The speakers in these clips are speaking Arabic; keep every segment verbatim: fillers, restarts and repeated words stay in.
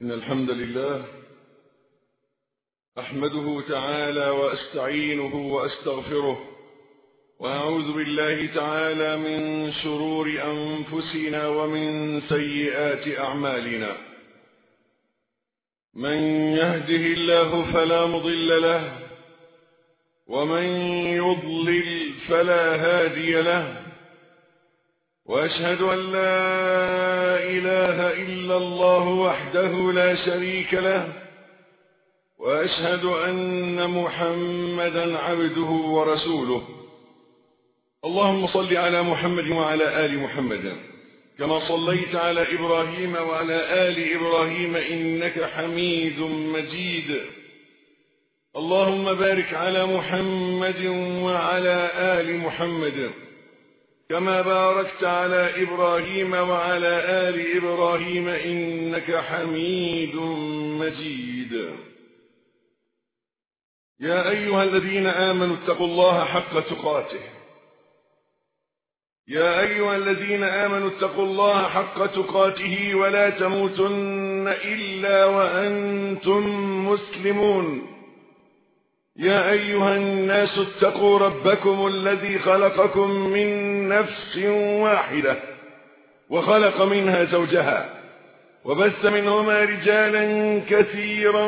إن الحمد لله أحمده تعالى وأستعينه وأستغفره، وأعوذ بالله تعالى من شرور أنفسنا ومن سيئات أعمالنا. من يهده الله فلا مضل له، ومن يضلل فلا هادي له، وأشهد أن لا إله إلا الله وحده لا شريك له، وأشهد أن محمدا عبده ورسوله. اللهم صل على محمد وعلى آل محمد كما صليت على إبراهيم وعلى آل إبراهيم إنك حميد مجيد. اللهم بارك على محمد وعلى آل محمد كما باركت على إبراهيم وعلى آل إبراهيم إنك حميد مجيد. يا أيها الذين آمنوا اتقوا الله حق تقاته يا أيها الذين آمنوا اتقوا الله حق تقاته ولا تموتن إلا وأنتم مسلمون. يا أيها الناس اتقوا ربكم الذي خلقكم من نفس واحدة وخلق منها زوجها وبث منهما رجالا كثيرا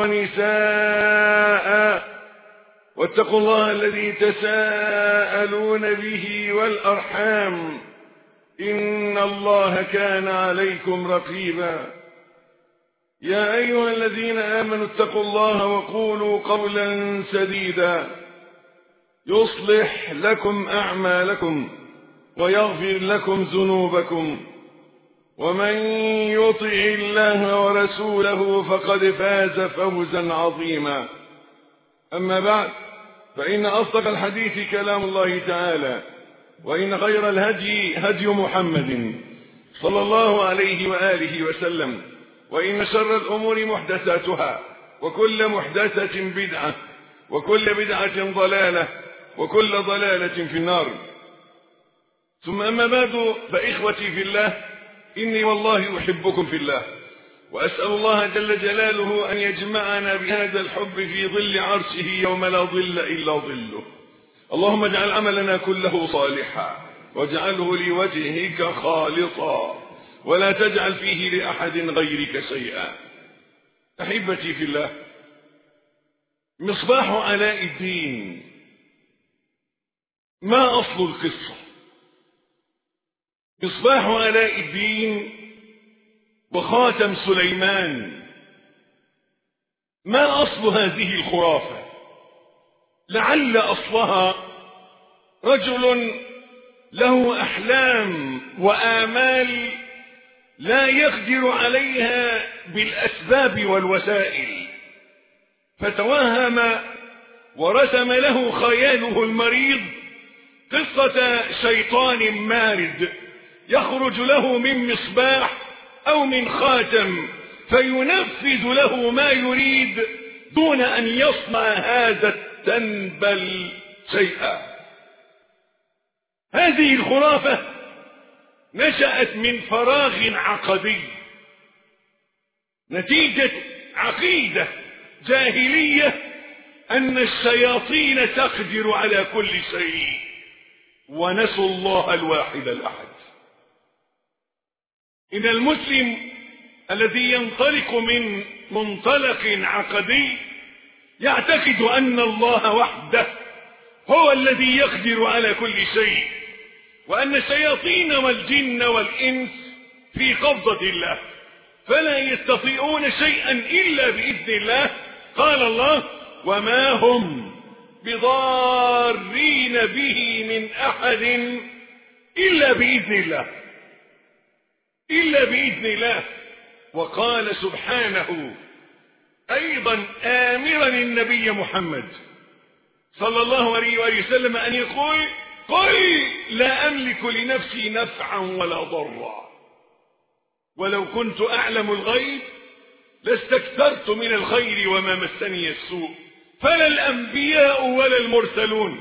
ونساء، واتقوا الله الذي تساءلون به والأرحام إن الله كان عليكم رقيبا. يا أيها الذين آمنوا اتقوا الله وقولوا قولا سديدا يصلح لكم أعمالكم ويغفر لكم ذنوبكم، ومن يطع الله ورسوله فقد فاز فوزا عظيما. أما بعد، فإن أصدق الحديث كلام الله تعالى، وإن خير الهدي هدي محمد صلى الله عليه وآله وسلم، وإن شر الأمور محدثاتها، وكل محدثة بدعة، وكل بدعة ضلالة، وكل ضلالة في النار. ثم أما بعد، فإخوتي في الله، إني والله أحبكم في الله، وأسأل الله جل جلاله أن يجمعنا بهذا الحب في ظل عرشه يوم لا ظل إلا ظله. اللهم اجعل عملنا كله صالحا، واجعله لوجهك خالصا، ولا تجعل فيه لأحد غيرك شيئا. أحبتي في الله، مصباح علاء الدين ما أصل القصة؟ مصباح علاء الدين وخاتم سليمان ما أصل هذه الخرافة؟ لعل أصلها رجل له أحلام وآمال لا يقدر عليها بالأسباب والوسائل، فتوهم ورسم له خياله المريض قصة شيطان مارد يخرج له من مصباح أو من خاتم فينفذ له ما يريد دون أن يصنع هذا التنبل شيئا. هذه الخرافة نشأت من فراغ عقدي نتيجة عقيدة جاهلية أن الشياطين تقدر على كل شيء، ونسوا الله الواحد الأحد. إن المسلم الذي ينطلق من منطلق عقدي يعتقد أن الله وحده هو الذي يقدر على كل شيء، وأن الشياطين والجن والإنس في قبضة الله، فلا يستطيعون شيئا إلا بإذن الله. قال الله: وما هم بضارين به من أحد إلا بإذن الله إلا بإذن الله. وقال سبحانه أيضا آمرا النبي محمد صلى الله عليه وآله وسلم أن يقول: قل لا أملك لنفسي نفعا ولا ضرا، ولو كنت أعلم الغيب لاستكثرت من الخير وما مسني السوء. فلا الأنبياء ولا المرسلون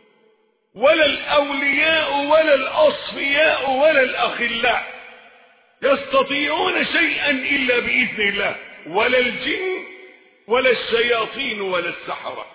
ولا الأولياء ولا الأصفياء ولا الأخلاء يستطيعون شيئا إلا بإذن الله، ولا الجن ولا الشياطين ولا السحرة.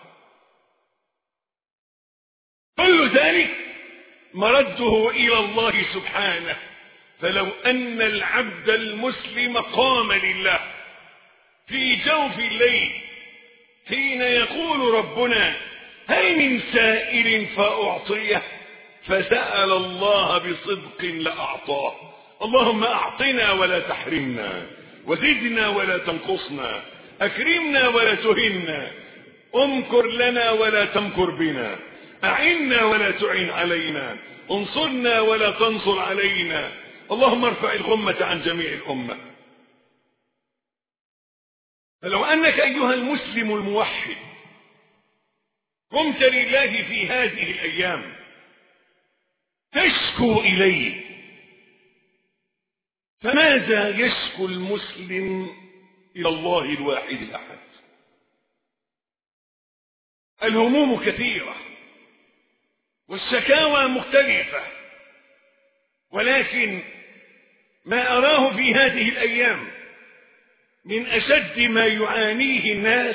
كل ذلك مرده إلى الله سبحانه. فلو أن العبد المسلم قام لله في جوف الليل حين يقول ربنا هل من سائل فأعطيه، فسأل الله بصدق لأعطاه. اللهم أعطنا ولا تحرمنا، وزدنا ولا تنقصنا، أكرمنا ولا تهنا، امكر لنا ولا تمكر بنا، أعنا ولا تعن علينا، انصرنا ولا تنصر علينا. اللهم ارفع الغمة عن جميع الأمة. فلو أنك أيها المسلم الموحد قمت لله في هذه الأيام تشكو إليه، فماذا يشكو المسلم إلى الله الواحد الأحد؟ الهموم كثيرة والشكاوى مختلفة، ولكن ما أراه في هذه الأيام من أشد ما يعانيه الناس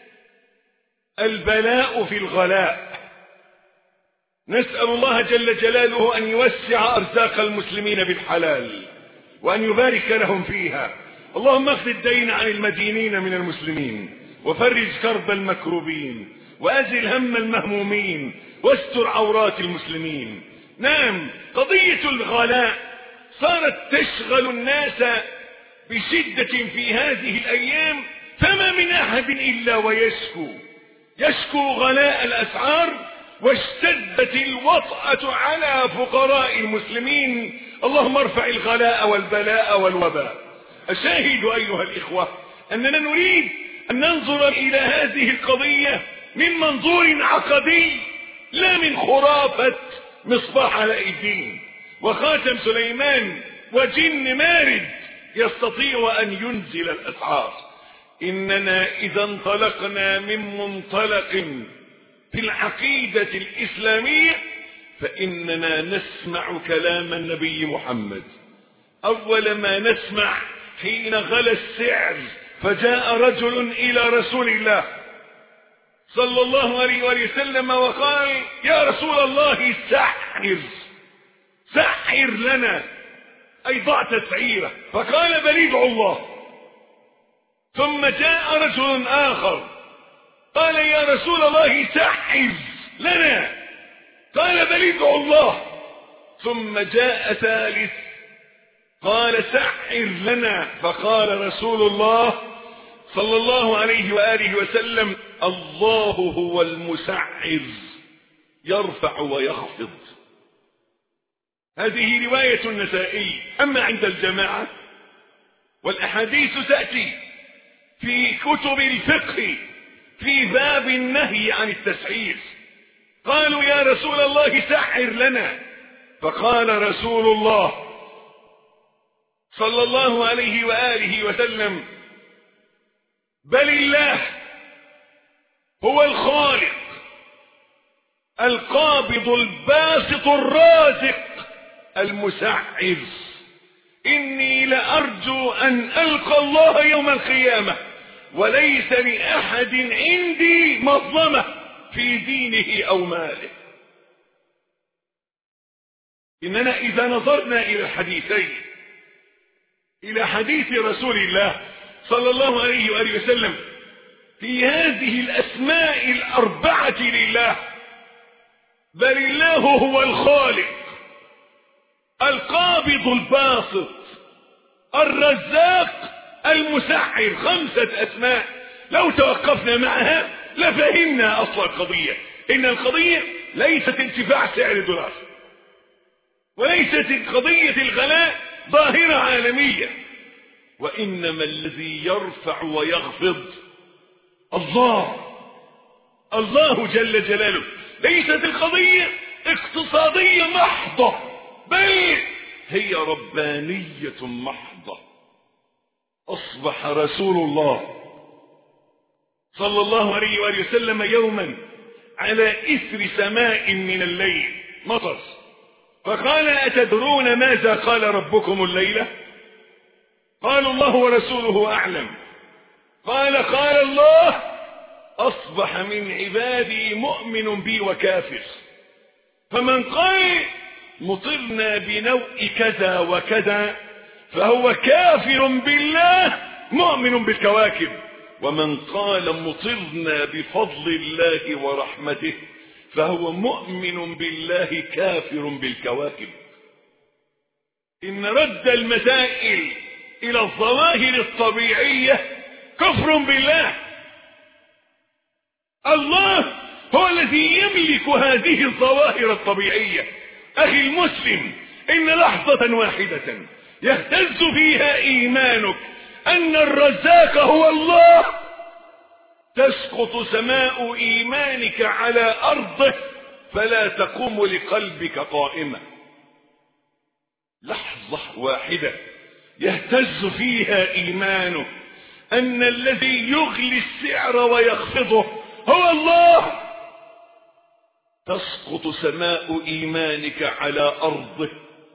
البلاء في الغلاء. نسأل الله جل جلاله أن يوسع أرزاق المسلمين بالحلال وأن يبارك لهم فيها. اللهم اقض الدين عن المدينين من المسلمين، وفرج كرب المكروبين، وأزل هم المهمومين، واستر عورات المسلمين. نعم، قضية الغلاء صارت تشغل الناس بشدة في هذه الأيام، فما من أحد إلا ويشكو يشكو غلاء الأسعار، واشتدت الوطأة على فقراء المسلمين. اللهم ارفع الغلاء والبلاء والوباء. الشاهد أيها الإخوة أننا نريد أن ننظر إلى هذه القضية من منظور عقدي، لا من خرافة مصباح علاء الدين وخاتم سليمان وجن مارد يستطيع أن ينزل الأسعار. إننا إذا انطلقنا من منطلق في العقيدة الإسلامية فإننا نسمع كلام النبي محمد. أول ما نسمع حين غلى السعر فجاء رجل إلى رسول الله صلى الله عليه وسلم وقال يا رسول الله سحر سحر لنا، أي ضع تسعيره، فقال بل ادعوا الله. ثم جاء رجل آخر قال يا رسول الله سحر لنا، قال بل ادعوا الله. ثم جاء ثالث قال سحر لنا، فقال رسول الله صلى الله عليه وآله وسلم الله هو المسعر يرفع ويخفض. هذه رواية النسائي. أما عند الجماعة والأحاديث تأتي في كتب الفقه في باب النهي عن التسعير. قالوا يا رسول الله سعر لنا، فقال رسول الله صلى الله عليه وآله وسلم بل الله هو الخالق القابض الباسط الرازق المسعر. إني لأرجو أن ألقى الله يوم القيامة وليس لأحد عندي مظلمة في دينه أو ماله. إننا إذا نظرنا إلى الحديثين، إلى حديث رسول الله صلى الله عليه وآله وسلم في هذه الأسماء الأربعة لله، بل الله هو الخالق القابض الباسط الرزاق المسعر، خمسة أسماء لو توقفنا معها لفهمنا أصل القضية. إن القضية ليست ارتفاع سعر الدولار، وليست قضية الغلاء ظاهرة عالمية، وإنما الذي يرفع ويخفض الله الله جل جلاله. ليست القضية اقتصادية محضة، بل هي ربانية محضة. أصبح رسول الله صلى الله عليه وآله وسلم يوما على إثر سماء من الليل مطر، فقال أتدرون ماذا قال ربكم الليلة؟ قالوا الله ورسوله أعلم. قال قال الله أصبح من عبادي مؤمن بي وكافر. فمن قال مطرنا بنوء كذا وكذا فهو كافر بالله مؤمن بالكواكب. ومن قال مطرنا بفضل الله ورحمته فهو مؤمن بالله كافر بالكواكب. إن رد المسائل إلى الظواهر الطبيعية كفر بالله. الله هو الذي يملك هذه الظواهر الطبيعية. أخي المسلم، إن لحظة واحدة يهتز فيها إيمانك أن الرزاق هو الله تسقط سماء إيمانك على أرضه فلا تقوم لقلبك قائمة. لحظة واحدة يهتز فيها إيمانك أن الذي يغلي السعر ويخفضه هو الله تسقط سماء إيمانك على أرضه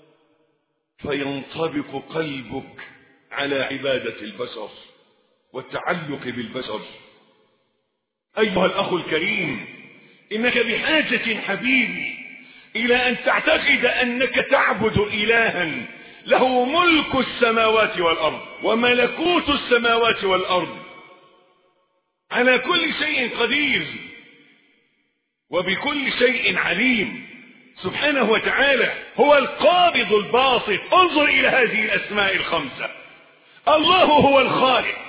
فينطبق قلبك على عبادة البشر والتعلق بالبشر. أيها الأخ الكريم، إنك بحاجة حبيبي إلى أن تعتقد أنك تعبد إلها له ملك السماوات والأرض وملكوت السماوات والأرض، على كل شيء قدير وبكل شيء عليم سبحانه وتعالى. هو القابض الباسط. انظر إلى هذه الأسماء الخمسة. الله هو الخالق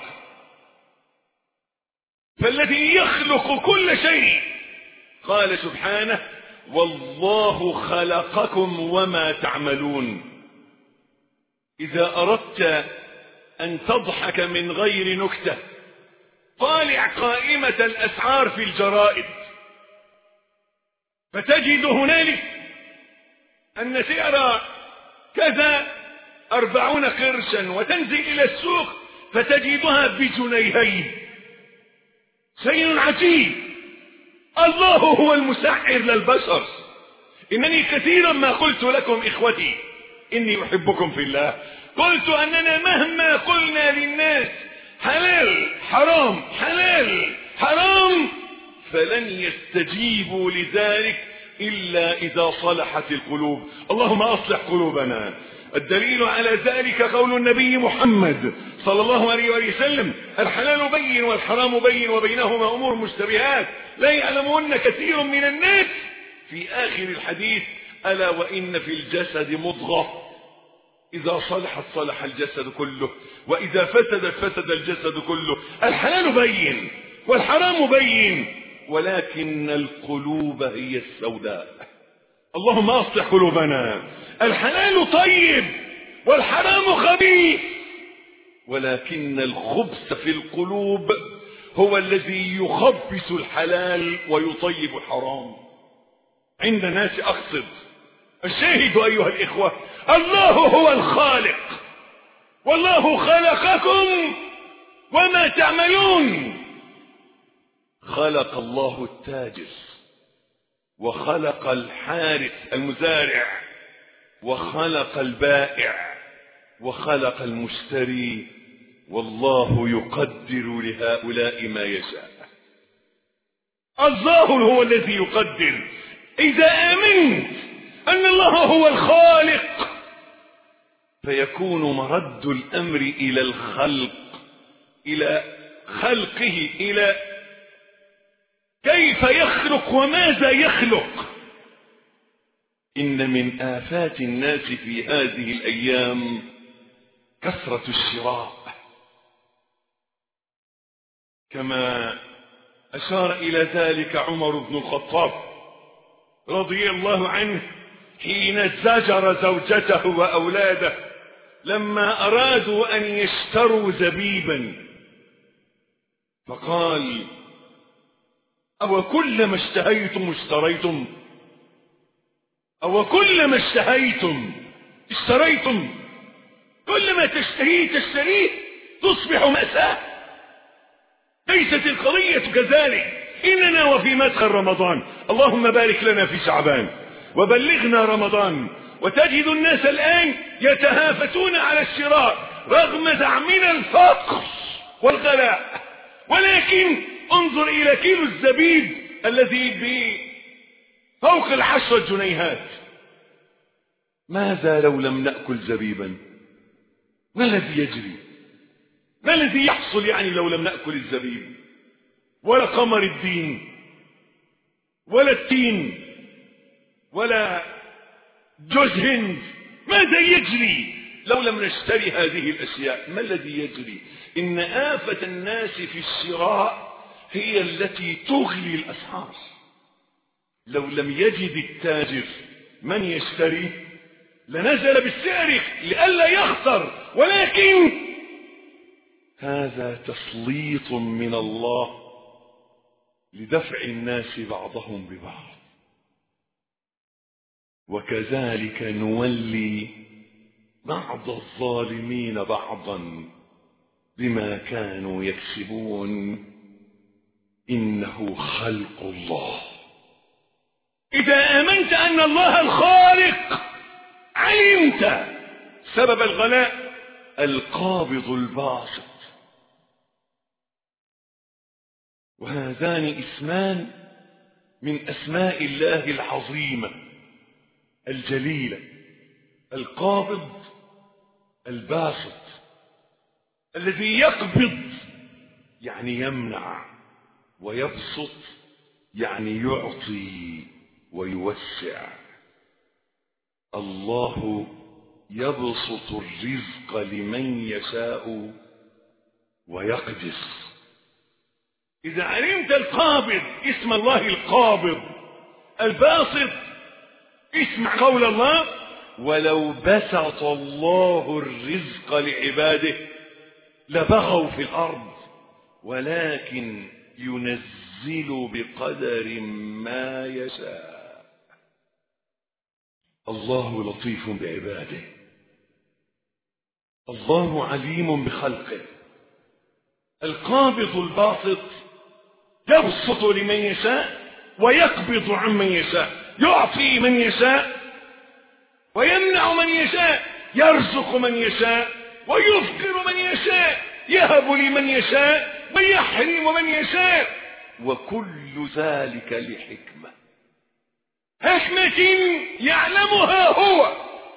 فالذي يخلق كل شيء. قال سبحانه والله خلقكم وما تعملون. إذا أردت أن تضحك من غير نكتة طالع قائمة الأسعار في الجرائد فتجد هنالك أن سعر كذا أربعون قرشا، وتنزل إلى السوق فتجدها بجنيهين. شيء عجيب. الله هو المسعر للبشر. إنني كثيرا ما قلت لكم إخوتي إني أحبكم في الله، قلت أننا مهما قلنا للناس حلال حرام حلال حرام فلن يستجيبوا لذلك إلا إذا صلحت القلوب. اللهم أصلح قلوبنا. الدليل على ذلك قول النبي محمد صلى الله عليه وسلم الحلال بين والحرام بين وبينهما أمور مشتبهات لا يعلمهن كثير من الناس. في آخر الحديث ألا وإن في الجسد مضغة إذا صلحت صلح الجسد كله وإذا فسدت فسد الجسد كله. الحلال بين والحرام بين ولكن القلوب هي السوداء. اللهم أصلح قلوبنا. الحلال طيب والحرام خبيث ولكن الخبث في القلوب هو الذي يخبث الحلال ويطيب الحرام. عند الناس أقصد. الشاهد أيها الإخوة الله هو الخالق والله خلقكم وما تعملون. خلق الله التاجر وخلق الحارث المزارع وخلق البائع وخلق المشتري والله يقدر لهؤلاء ما يشاء. الله هو الذي يقدر. إذا آمنت أن الله هو الخالق فيكون مرد الأمر إلى الخلق إلى خلقه إلى كيف يخلق وماذا يخلق. إن من آفات الناس في هذه الأيام كثرة الشراء كما أشار إلى ذلك عمر بن الخطاب رضي الله عنه حين زجر زوجته وأولاده لما أرادوا أن يشتروا زبيبا فقال أو كلما اشتهيتم اشتريتم أو كلما اشتهيتم اشتريتم. كلما تشتهيه تشتريه تصبح مأساة. ليست القضية كذلك. إننا وفي مدخل رمضان اللهم بارك لنا في شعبان وبلغنا رمضان وتجد الناس الآن يتهافتون على الشراء رغم زعمنا الفقر والغلاء، ولكن انظر إلى كيلو الزبيب الذي بفوق العشرة جنيهات. ماذا لو لم نأكل زبيبا؟ ما الذي يجري؟ ما الذي يحصل يعني لو لم نأكل الزبيب ولا قمر الدين ولا التين ولا جوز هند؟ ماذا يجري لو لم نشتري هذه الأشياء؟ ما الذي يجري؟ إن آفة الناس في الشراء هي التي تغلي الأسعار. لو لم يجد التاجر من يشتري لنزل بالسعر لئلا يخسر، ولكن هذا تسليط من الله لدفع الناس بعضهم ببعض. وكذلك نولي بعض الظالمين بعضا بما كانوا يكسبون، إنه خلق الله. إذا آمنت أن الله الخالق علمت سبب الغلاء القابض الباسط. وهذان اسمان من أسماء الله العظيمة الجليلة، القابض الباسط، الذي يقبض يعني يمنع، ويبسط يعني يعطي ويوسع. الله يبسط الرزق لمن يشاء ويقدر. إذا علمت القابض اسم الله القابض، الباسط اسمع قول الله: ولو بسط الله الرزق لعباده لبغوا في الأرض ولكن ينزل بقدر ما يشاء. الله لطيف بعباده، الله عليم بخلقه. القابض الباسط يبسط لمن يشاء ويقبض عمن يشاء، يعطي من يشاء ويمنع من يشاء، يرزق من يشاء ويفقر من يشاء، يهب لمن يشاء ويحرم من يشاء، وكل ذلك لحكمة، حكمة يعلمها هو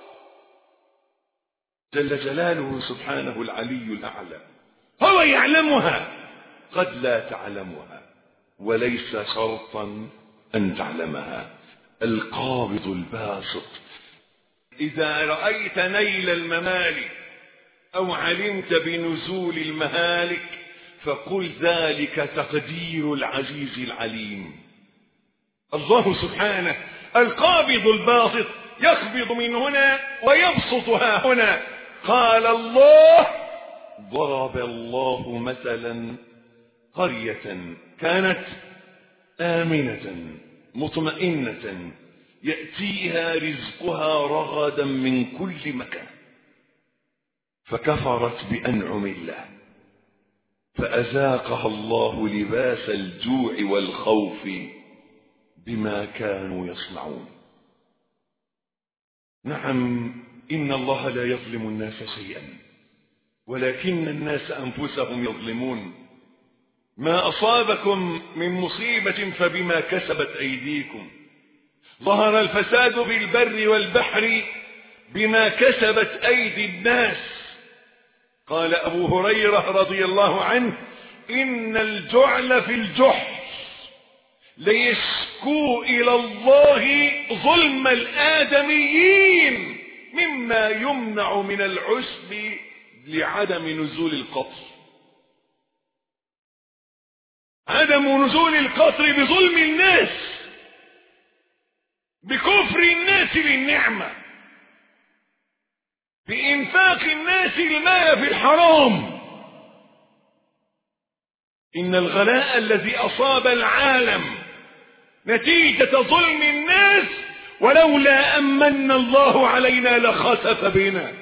جل جلاله سبحانه العلي الأعلى. هو يعلمها، قد لا تعلمها، وليس شرطا أن تعلمها. القابض الباسط. إذا رأيت نيل الممالك أو علمت بنزول المهالك فقل ذلك تقدير العزيز العليم. الله سبحانه القابض الباسط، يقبض من هنا ويبسط ها هنا. قال الله: ضرب الله مثلا قرية كانت آمنة مطمئنة يأتيها رزقها رغدا من كل مكان فكفرت بأنعم الله فأذاقها الله لباس الجوع والخوف بما كانوا يصنعون. نعم، إن الله لا يظلم الناس شيئا ولكن الناس أنفسهم يظلمون. ما أصابكم من مصيبة فبما كسبت أيديكم، ظهر الفساد بالبر والبحر بما كسبت أيدي الناس. قال أبو هريرة رضي الله عنه: إن الجعل في الجحر ليشكو إلى الله ظلم الآدميين مما يمنع من العشب لعدم نزول القطر. عدم نزول القطر بظلم الناس، بكفر الناس بالنعمة، بإنفاق الناس المال في الحرام. إن الغلاء الذي أصاب العالم نتيجة ظلم الناس، ولولا أمن الله علينا لخسف بنا.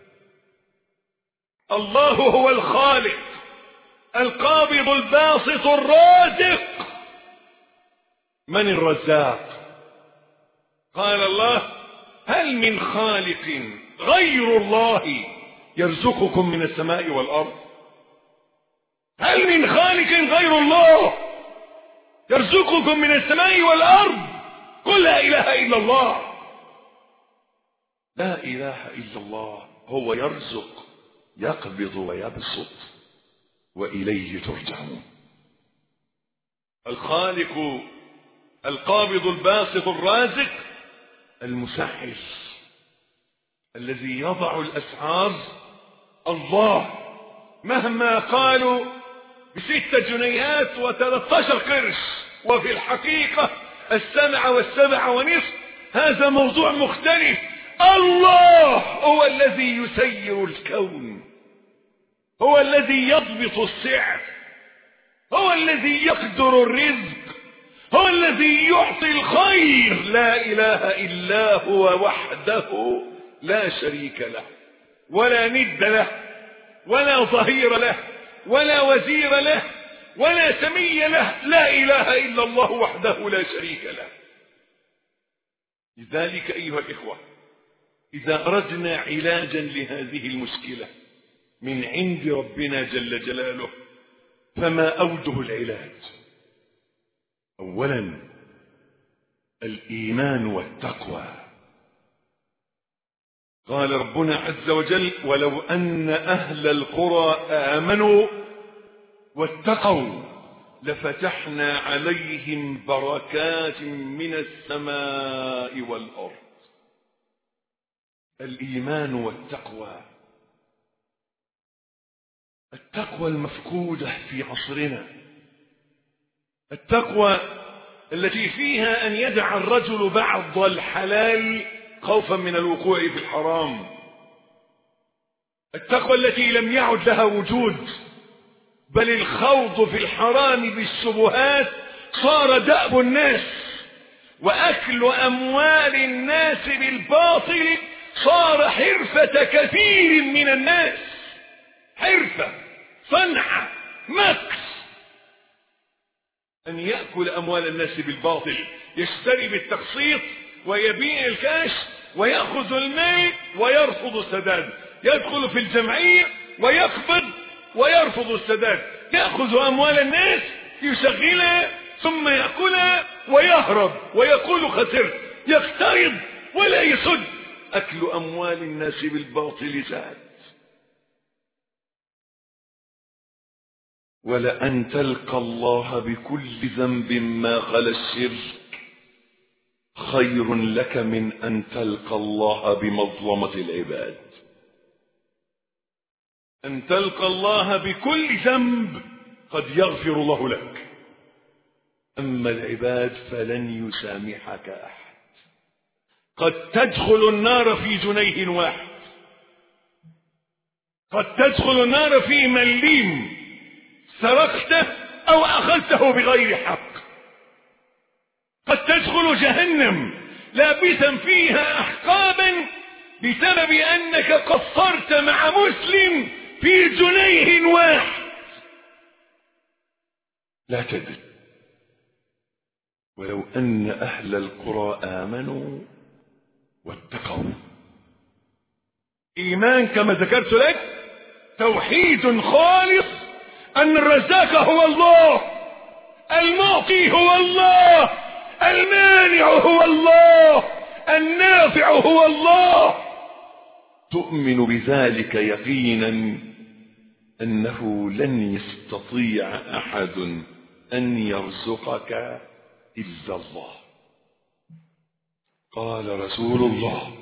الله هو الخالق القابض الباسط الرازق. من الرزاق؟ قال الله: هل من خالق غير الله يرزقكم من السماء والأرض؟ هل من خالق غير الله يرزقكم من السماء والأرض؟ قل لا إله إلا الله. لا إله إلا الله هو يرزق يقبض ويبسط وإليه ترجعون. الخالق القابض الباسط الرازق المسعر الذي يضع الأسعار الله. مهما قالوا بستة جنيهات وثلاثة عشر قرش وفي الحقيقة السبعة والسبعة ونصف، هذا موضوع مختلف. الله هو الذي يسير الكون، هو الذي يضبط السعر، هو الذي يقدر الرزق، هو الذي يعطي الخير. لا إله إلا هو وحده لا شريك له ولا ند له ولا ظهير له ولا وزير له ولا سمي له. لا إله إلا الله وحده لا شريك له. لذلك أيها الإخوة، إذا أردنا علاجا لهذه المشكلة من عند ربنا جل جلاله فما أوجه العلاج؟ أولا الإيمان والتقوى. قال ربنا عز وجل: ولو أن أهل القرى آمنوا واتقوا لفتحنا عليهم بركات من السماء والأرض. الإيمان والتقوى، التقوى المفقودة في عصرنا، التقوى التي فيها أن يدع الرجل بعض الحلال خوفا من الوقوع في الحرام، التقوى التي لم يعد لها وجود، بل الخوض في الحرام بالشبهات صار دأب الناس، وأكل أموال الناس بالباطل صار حرفة كثير من الناس، حرفة، صنعة، مكس، أن يأكل أموال الناس بالباطل، يشتري بالتقسيط ويبيع الكاش ويأخذ المال ويرفض السداد، يدخل في الجمعية ويقبض ويرفض السداد، يأخذ أموال الناس يشغلها ثم يأكلها ويهرب ويقول خسرت، يقترض ولا يسد. أكل أموال الناس بالباطل زاد. ولأن تلقى الله بكل ذنب ما خلا الشرك خير لك من أن تلقى الله بمظلمة العباد. أن تلقى الله بكل ذنب قد يغفر الله لك، أما العباد فلن يسامحك أحد. قد تدخل النار في جنيه واحد، قد تدخل النار في مليم سرقته أو أخذته بغير حق، قد تدخل جهنم لابسا فيها أحقابا بسبب أنك قصرت مع مسلم في جنيه واحد. لا تدري. ولو أن أهل القرى آمنوا واتقوا. إيمان كما ذكرت لك توحيد خالص، أن الرزاق هو الله، المعطي هو الله، المانع هو الله، النافع هو الله. تؤمن بذلك يقينا أنه لن يستطيع أحد أن يرزقك إلا الله. قال رسول الله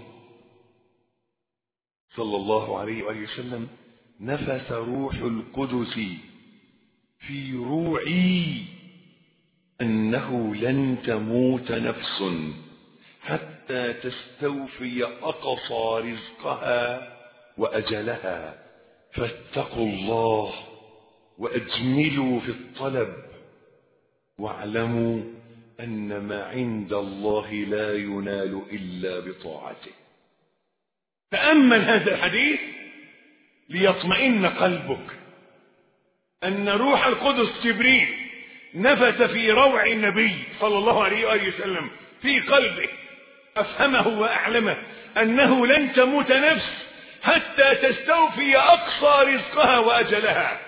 صلى الله عليه وآله وسلم: نفث روح القدس في روعي أنه لن تموت نفس حتى تستوفي أقصى رزقها وأجلها، فاتقوا الله وأجملوا في الطلب واعلموا أن ما عند الله لا ينال إلا بطاعته. تأمل هذا الحديث ليطمئن قلبك أن روح القدس جبريل نفث في روع النبي صلى الله عليه وآله وسلم في قلبه، أفهمه وأعلمه أنه لن تموت نفس حتى تستوفي أقصى رزقها وأجلها.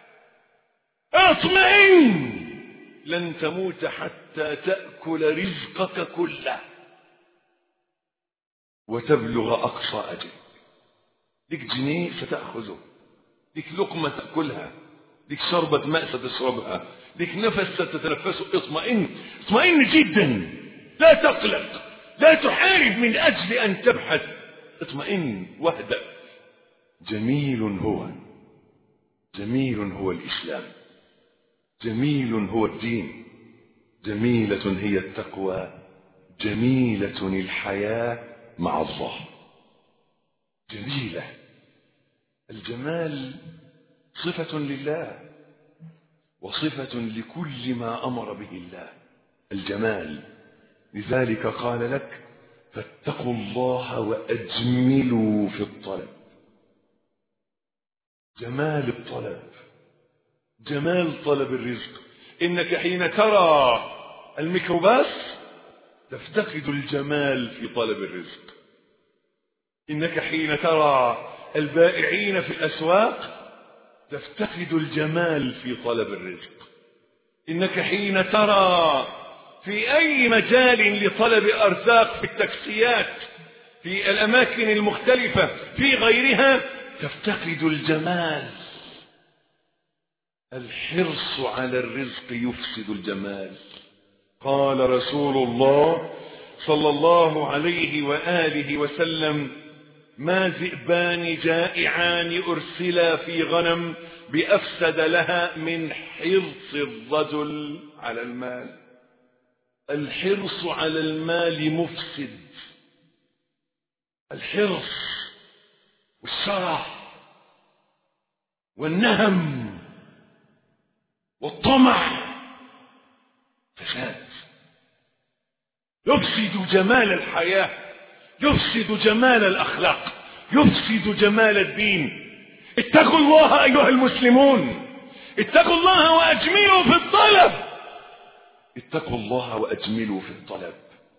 اطمئن، لن تموت حتى تأكل رزقك كله وتبلغ أقصى أجل. لك جنيه ستأخذه، لك لقمة تأكلها، لك شربة ماء ستشربها، لك نفس ستتنفسه. اطمئن، اطمئن جدا، لا تقلق، لا تحارب من أجل أن تبحث. اطمئن واهدأ. جميل هو، جميل هو الإسلام، جميل هو الدين، جميلة هي التقوى، جميلة الحياة مع الله. جميلة. الجمال صفة لله وصفة لكل ما أمر به الله، الجمال. لذلك قال لك فاتقوا الله وأجملوا في الطلب. جمال الطلب، جمال طلب الرزق. إنك حين ترى الميكروباص تفتقد الجمال في طلب الرزق. إنك حين ترى البائعين في الأسواق تفتقد الجمال في طلب الرزق. إنك حين ترى في أي مجال لطلب أرزاق، في التاكسيات، في الأماكن المختلفة، في غيرها، تفتقد الجمال. الحرص على الرزق يفسد الجمال. قال رسول الله صلى الله عليه وآله وسلم ما ذئبان جائعان أرسلا في غنم بأفسد لها من حرص الرجل على المال. الحرص على المال مفسد. الحرص والشرع والنهم والطمع فساد، يفسد جمال الحياة، يفسد جمال الأخلاق، يفسد جمال الدين. اتقوا الله أيها المسلمون، اتقوا الله وأجملوا في الطلب. اتقوا الله وأجملوا في الطلب.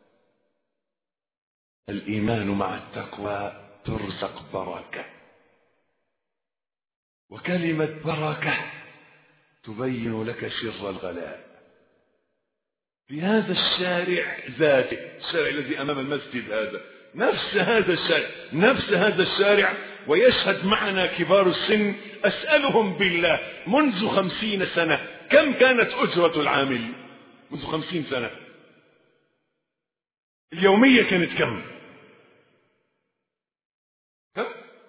الإيمان مع التقوى ترزق بركة، وكلمة بركة تبين لك سر الغلاء. في هذا الشارع ذاته، الشارع الذي أمام المسجد هذا، نفس هذا الشارع، نفس هذا الشارع، ويشهد معنا كبار السن. أسألهم بالله منذ خمسين سنة كم كانت أجرة العامل؟ منذ خمسين سنة اليومية كانت كم؟ كم؟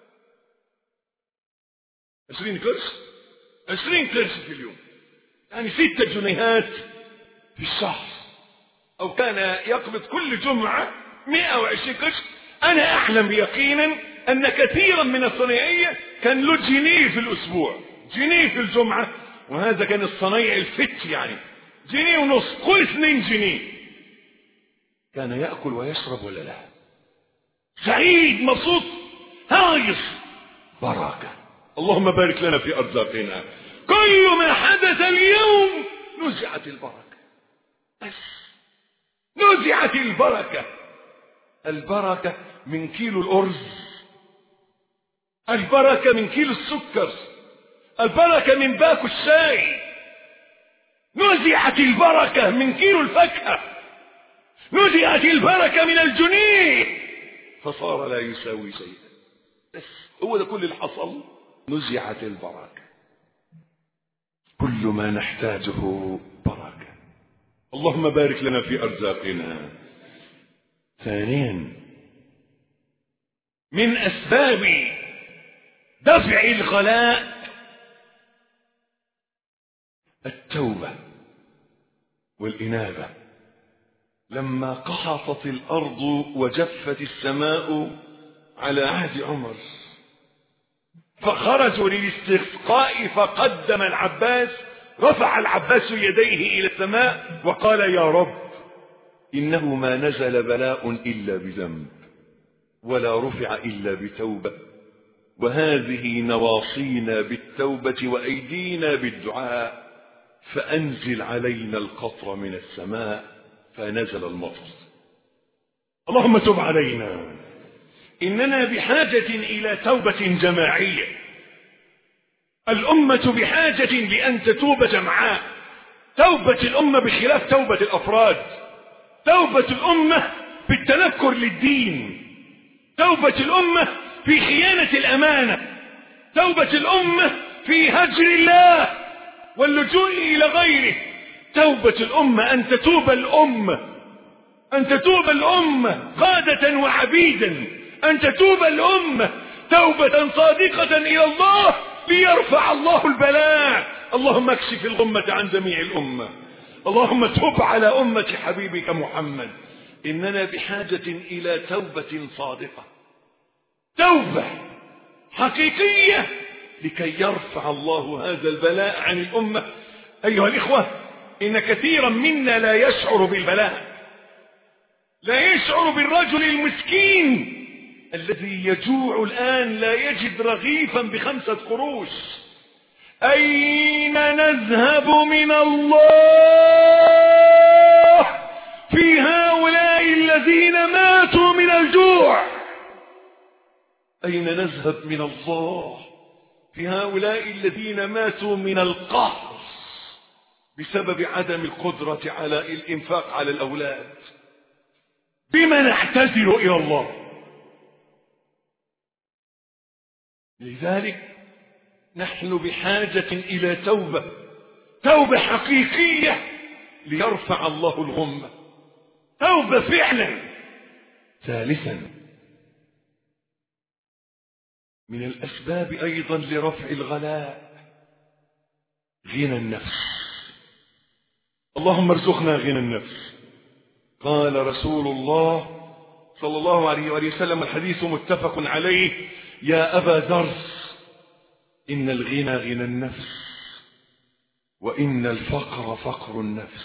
عشرين قرش، عشرين قرش في اليوم، يعني ستة جنيهات في الشهر. أو كان يقبض كل جمعة مئة وعشرين قرش. أنا أعلم يقينا أن كثيرا من الصنايعية كان له جنيه في الأسبوع، جنيه في الجمعة، وهذا كان الصنايع الفت، يعني جنيه ونص، كل اثنين جنيه. كان يأكل ويشرب ولا لا؟ سعيد مبسوط هايص، بركة. اللهم بارك لنا في أرزاقنا. كل ما حدث اليوم نزعت البركة، بس نزعت البركة. البركة من كيلو الأرز، البركة من كيلو السكر، البركة من باكو الشاي. نزعت البركة من كيلو الفاكهة، نزعت البركة من الجنيه فصار لا يساوي شيئا. بس هو ده كل اللي حصل، نزعت البركة. كل ما نحتاجه بركة. اللهم بارك لنا في أرزاقنا. ثانيا، من أسباب دفع الغلاء التوبة والإنابة. لما قحطت الأرض وجفت السماء على عهد عمر، فخرجوا للاستسقاء، فقدم العباس، رفع العباس يديه إلى السماء وقال يا رب إنه ما نزل بلاء إلا بذنب ولا رفع إلا بتوبة، وهذه نواصينا بالتوبة وأيدينا بالدعاء، فأنزل علينا القطر من السماء. فنزل المطر. اللهم تب علينا. إننا بحاجة إلى توبة جماعية. الأمة بحاجة لأن تتوب جمعاء. توبة الأمة بخلاف توبة الأفراد. توبة الأمة بالتنكر للدين. توبة الأمة في خيانة الأمانة. توبة الأمة في هجر الله واللجوء إلى غيره. توبة الأمة أن تتوب الأمة، أن تتوب الأمة قادة وعبيدا، أن تتوب الأمة توبة صادقة إلى الله ليرفع الله البلاء. اللهم اكشف الغمة عن جميع الأمة. اللهم تب على أمة حبيبك محمد. إننا بحاجة إلى توبة صادقة، توبة حقيقية لكي يرفع الله هذا البلاء عن الأمة. أيها الإخوة، إن كثيرا منا لا يشعر بالبلاء، لا يشعر بالرجل المسكين الذي يجوع الآن لا يجد رغيفا بخمسة قروش. أين نذهب من الله في هؤلاء الذين ماتوا من الجوع؟ أين نذهب من الله في هؤلاء الذين ماتوا من القهر بسبب عدم القدرة على الإنفاق على الأولاد؟ بما نعتذر إلى الله؟ لذلك نحن بحاجة إلى توبة، توبة حقيقية ليرفع الله الغمة، توبة فعلا. ثالثا، من الأسباب أيضا لرفع الغلاء غنى النفس. اللهم ارزقنا غنى النفس. قال رسول الله صلى الله عليه وآله وسلم، الحديث متفق عليه: يا أبا ذر، إن الغنى غنى النفس، وإن الفقر فقر النفس.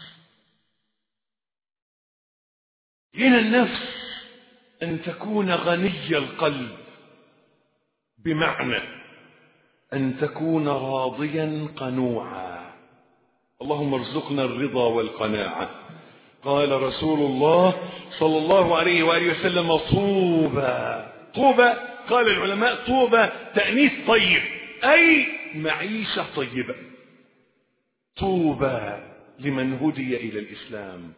غنى النفس أن تكون غني القلب، بمعنى أن تكون راضيا قنوعا. اللهم ارزقنا الرضا والقناعة. قال رسول الله صلى الله عليه وآله وسلم: طوبى. طوبى قال العلماء طوبى تأنيث طيب، أي معيشة طيبة. طوبى لمن هدي إلى الإسلام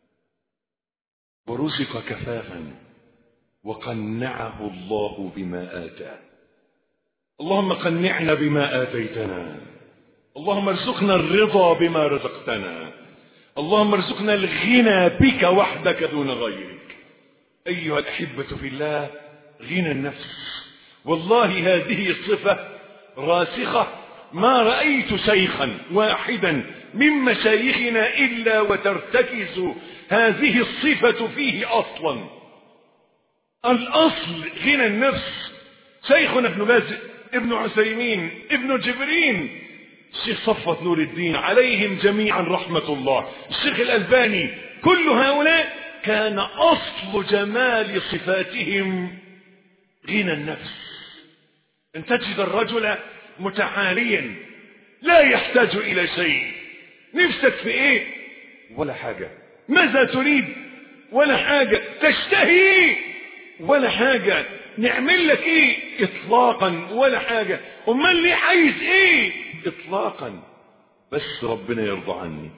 ورزق كفافا وقنعه الله بما آتاه. اللهم قنعنا بما آتيتنا. اللهم ارزقنا الرضا بما رزقتنا. اللهم ارزقنا الغنى بك وحدك دون غيرك. أيها الأحبة في الله، غنى النفس والله هذه الصفة راسخة. ما رأيت شيخا واحدا من مشايخنا إلا وترتكز هذه الصفة فيه أصلا. الأصل غنى النفس. شيخنا ابن باز، ابن عثيمين، ابن جبرين، الشيخ صفوت نور الدين، عليهم جميعا رحمة الله، الشيخ الألباني، كل هؤلاء كان أصل جمال صفاتهم غنى النفس. أن تجد الرجل متعاليا لا يحتاج إلى شيء. نفسك في إيه؟ ولا حاجة. ماذا تريد؟ ولا حاجة. تشتهي؟ ولا حاجة. نعمل لك إيه؟ إطلاقا ولا حاجة. أمال ليه عايز إيه؟ إطلاقا بس ربنا يرضى عني.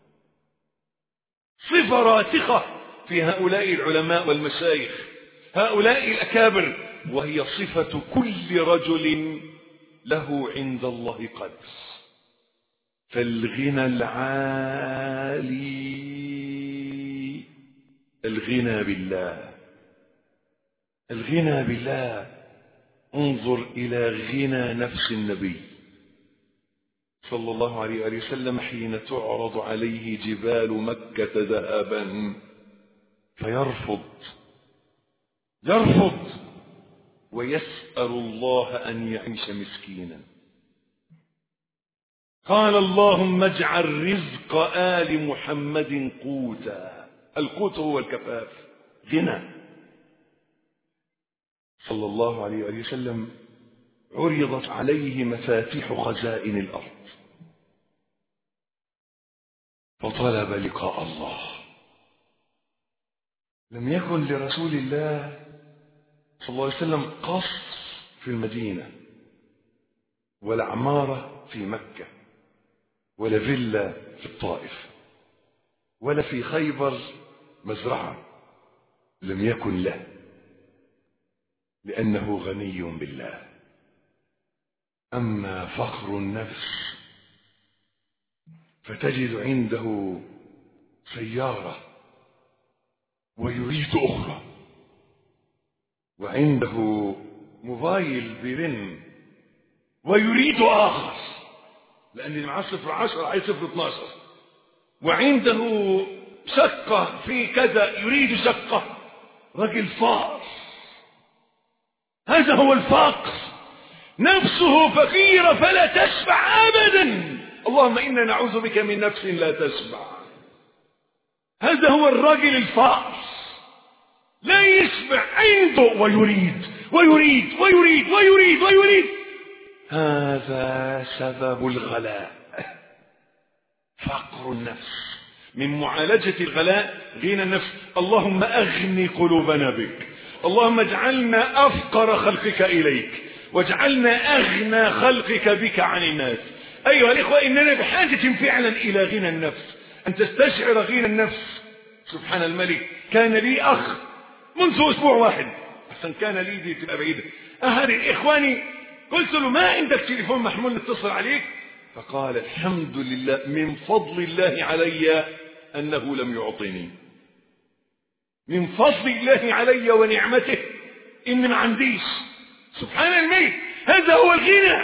صفة راسخة في هؤلاء العلماء والمشايخ، هؤلاء الأكابر، وهي صفة كل رجل له عند الله قدر. فالغنى العالي الغنى بالله. الغنى بالله. انظر إلى غنى نفس النبي صلى الله عليه وآله وسلم حين تعرض عليه جبال مكة ذهبا فيرفض يرفض ويسأل الله أن يعيش مسكينا. قال: اللهم اجعل رزق آل محمد قوتا. القوت هو الكفاف، غنى. صلى الله عليه وآله وسلم عرضت عليه مفاتيح خزائن الأرض فطلب لقاء الله. لم يكن لرسول الله صلى الله عليه وسلم قصر في المدينة، ولا عمارة في مكة، ولا فيلا في الطائف، ولا في خيبر مزرعة، لم يكن له، لأنه غني بالله. أما فخر النفس فتجد عنده سيارة ويريد أخرى، وعنده موبايل برن ويريد آخر، لأن اللي معاه صفر عشر عايز صفر اتناشر، وعنده شقة في كذا يريد شقة. رجل فقر، هذا هو الفقر، نفسه فقيرة فلا تشبع أبدا. اللهم إنا نعوذ بك من نفس لا تشبع. هذا هو الرجل الفقر، لا يشبع، عنده ويريد ويريد ويريد ويريد ويريد. هذا سبب الغلاء، فقر النفس. من معالجة الغلاء غنى النفس. اللهم أغني قلوبنا بك، اللهم اجعلنا أفقر خلقك إليك، واجعلنا أغنى خلقك بك عن الناس. أيها الإخوة، إننا بحاجة فعلا إلى غنى النفس، أن تستشعر غنى النفس. سبحان الملك، كان لي أخ منذ أسبوع واحد، أحسن كان لي دي تبقى بعيدة، أهل إخواني، قلت له ما عندك تليفون محمول نتصل عليك؟ فقال الحمد لله، من فضل الله علي أنه لم يعطني، من فضل الله علي ونعمته إن ما عنديش. سبحان الملك، هذا هو الغنى.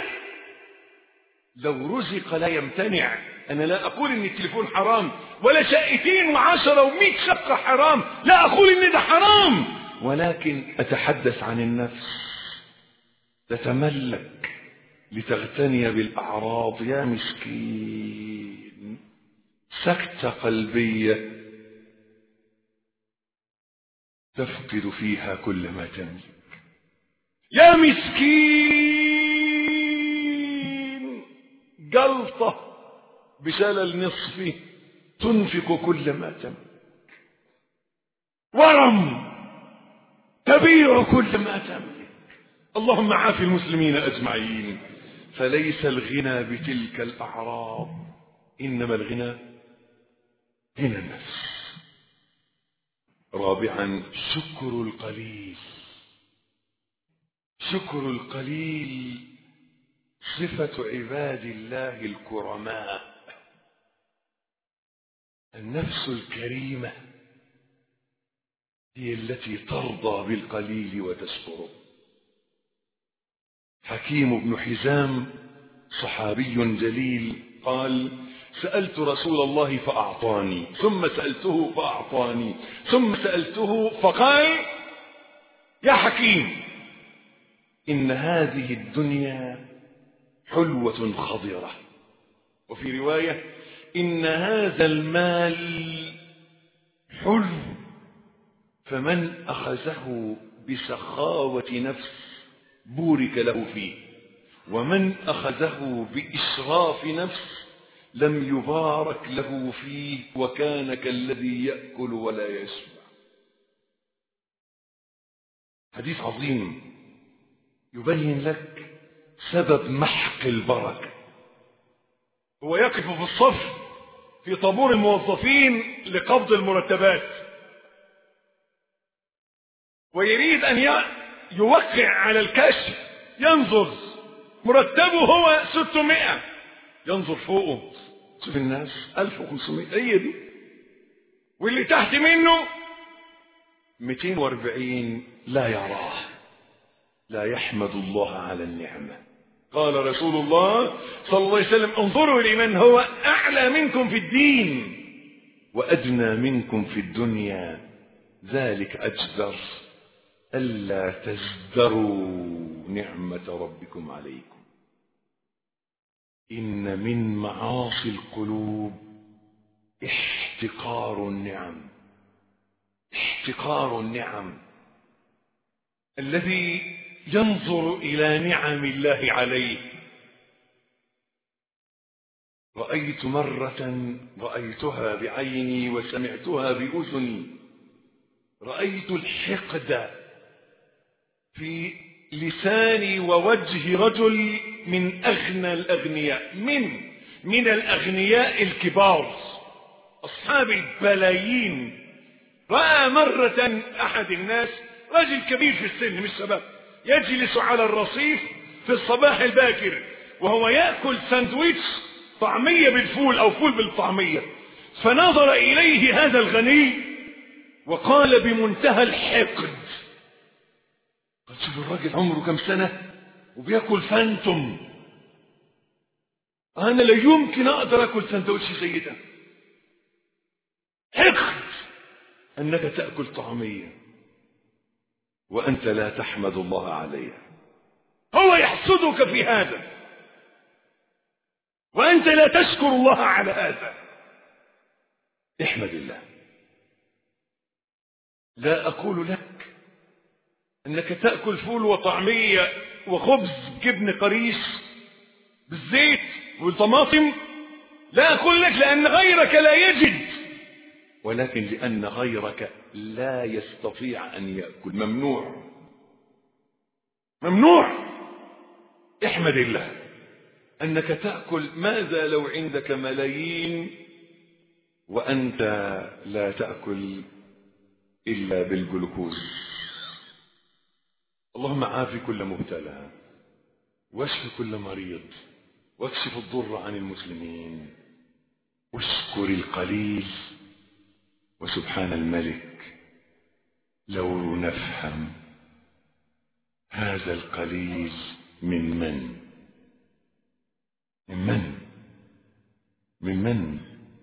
لو رزق لا يمتنع. أنا لا أقول إن التليفون حرام، ولا شقتين وعشرة ومئة شقة حرام، لا أقول إن ده حرام، ولكن أتحدث عن النفس. تتملك لتغتني بالأعراض. يا مسكين، سكتة قلبية تفقد فيها كل ما تملك. يا مسكين، جلطة بشلل نصفي تنفق كل ما تملك. ورم تبيع كل ما تملك. اللهم عاف المسلمين أجمعين. فليس الغنى بتلك الأعراض، إنما الغنى غنى النفس. رابعا، شكر القليل. شكر القليل صفة عباد الله الكرماء. النفس الكريمة هي التي ترضى بالقليل وتشكره. حكيم بن حزام صحابي جليل قال: سألت رسول الله فأعطاني، ثم سألته فأعطاني، ثم سألته فقال: يا حكيم، إن هذه الدنيا حلوة خضرة. وفي رواية: إن هذا المال حلو، فمن أخذه بسخاوة نفس بورك له فيه، ومن أخذه بإسراف نفس لم يبارك له فيه، وكان كالذي يأكل ولا يشبع. حديث عظيم يبين لك سبب محق البركة. هو يقف في الصف في طابور الموظفين لقبض المرتبات، ويريد أن يوقع على الكشف، ينظر مرتبه هو ستمائة، ينظر فوقه شوف الناس ألف وخمسمائة، هي دي، واللي تحت منه مئتين وأربعين لا يراه، لا يحمد الله على النعمة. قال رسول الله صلى الله عليه وسلم: انظروا لمن هو أعلى منكم في الدين وأدنى منكم في الدنيا، ذلك أجدر ألا تزدروا نعمة ربكم عليكم. إن من معاصي القلوب احتقار النعم. احتقار النعم. الذي ينظر إلى نعم الله عليه. رأيت مرة، رأيتها بعيني وسمعتها بأذني، رأيت الحقد في لسان ووجه رجل من أغنى الأغنياء، من من الأغنياء الكبار أصحاب البلايين. رأى مرة أحد الناس، رجل كبير في السن مش شباب، يجلس على الرصيف في الصباح الباكر وهو يأكل ساندويتش طعمية بالفول أو فول بالطعمية، فنظر إليه هذا الغني وقال بمنتهى الحقد، قال شوف الراجل عمره كم سنة وبيأكل فانتم، أنا لا يمكن أقدر أكل ساندويتش زي ده. حقد أنك تأكل طعمية وأنت لا تحمد الله عليها. هو يحسدك في هذا وأنت لا تشكر الله على هذا. احمد الله. لا أقول لك أنك تأكل فول وطعمية وخبز جبن قريش بالزيت والطماطم، لا أقول لك لأن غيرك لا يجد، ولكن لأن غيرك لا يستطيع أن يأكل. ممنوع ممنوع. احمد الله أنك تأكل. ماذا لو عندك ملايين وأنت لا تأكل إلا بالجلوكوز؟ اللهم عافي كل مبتلى واشف كل مريض واكشف الضر عن المسلمين. واشكر القليل. وسبحان الملك لو نفهم هذا القليل من من من من من من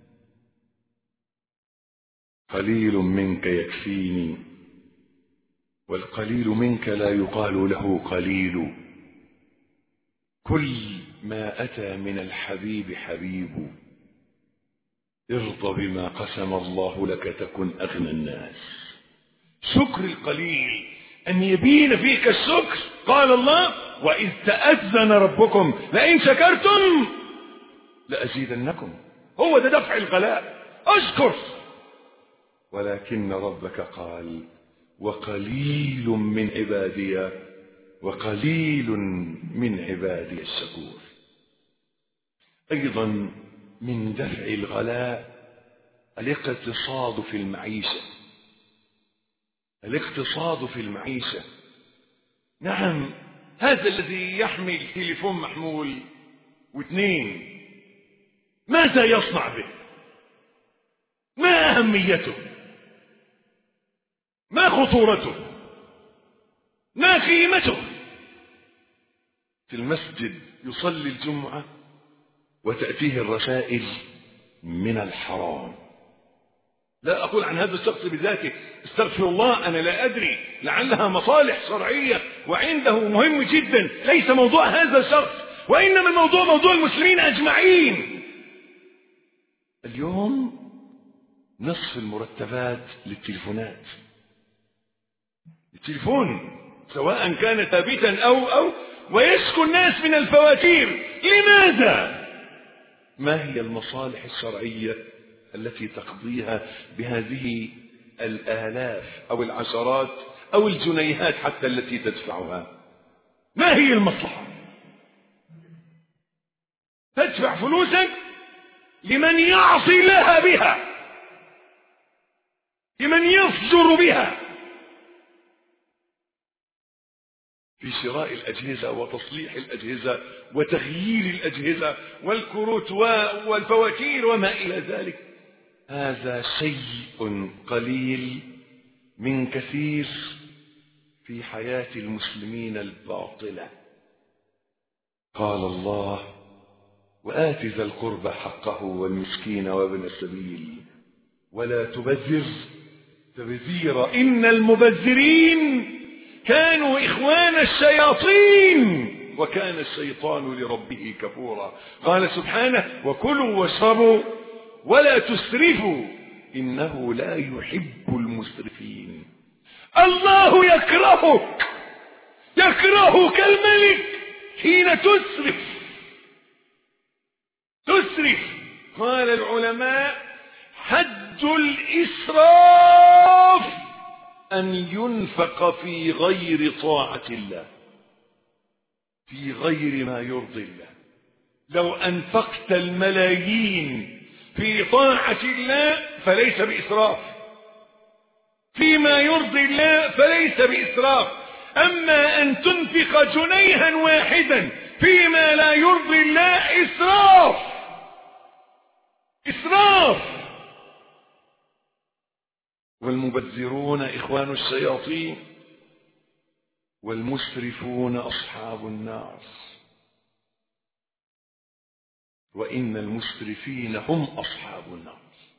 قليل منك يكفيني والقليل منك لا يقال له قليل. كل ما أتى من الحبيب حبيب. ارضى بما قسم الله لك تكن أغنى الناس. شكر القليل أن يبين فيك الشكر. قال الله وإذ تأذن ربكم لئن شكرتم لأزيدنكم. هو ده دفع الغلاء. أشكر. ولكن ربك قال وقليل من عبادي وقليل من عبادي الشكور. أيضا من دفع الغلاء الاقتصاد في المعيشة. الاقتصاد في المعيشة. نعم، هذا الذي يحمل تليفون محمول واثنين ماذا يصنع به؟ ما أهميته؟ ما خطورته؟ ما قيمته؟ في المسجد يصلي الجمعة وتأتيه الرسائل من الحرام. لا أقول عن هذا الشخص بذاته، استغفر الله، أنا لا أدري، لعلها مصالح شرعية وعنده مهم جدا، ليس موضوع هذا الشخص، وإنما الموضوع موضوع المسلمين أجمعين. اليوم نصف المرتبات للتليفونات. التليفون سواء كان ثابتا أو أو ويشكو الناس من الفواتير. لماذا؟ ما هي المصالح الشرعية التي تقضيها بهذه الآلاف أو العشرات أو الجنيهات حتى التي تدفعها؟ ما هي المصلحة؟ تدفع فلوسك لمن يعصي لها بها، لمن يفجر بها في شراء الأجهزة وتصليح الأجهزة وتغيير الأجهزة والكروت والفواتير وما إلى ذلك. هذا شيء قليل من كثير في حياة المسلمين الباطلة. قال الله وآت ذا القربى حقه والمسكين وابن السبيل ولا تبذر تبذيرا إن المبذرين كانوا إخوان الشياطين وكان الشيطان لربه كفورا. قال سبحانه وكلوا واشربوا ولا تسرفوا إنه لا يحب المسرفين. الله يكرهك، يكرهك الملك حين تسرف. تسرف. قال العلماء حد الإسراف أن ينفق في غير طاعة الله، في غير ما يرضي الله. لو أنفقت الملايين في طاعة الله فليس بإسراف، فيما يرضي الله فليس بإسراف. أما أن تنفق جنيها واحدا فيما لا يرضي الله إسراف، إسراف. والمبذرون إخوان الشياطين والمسرفون أصحاب النار، وإن المسرفين هم أصحاب النار.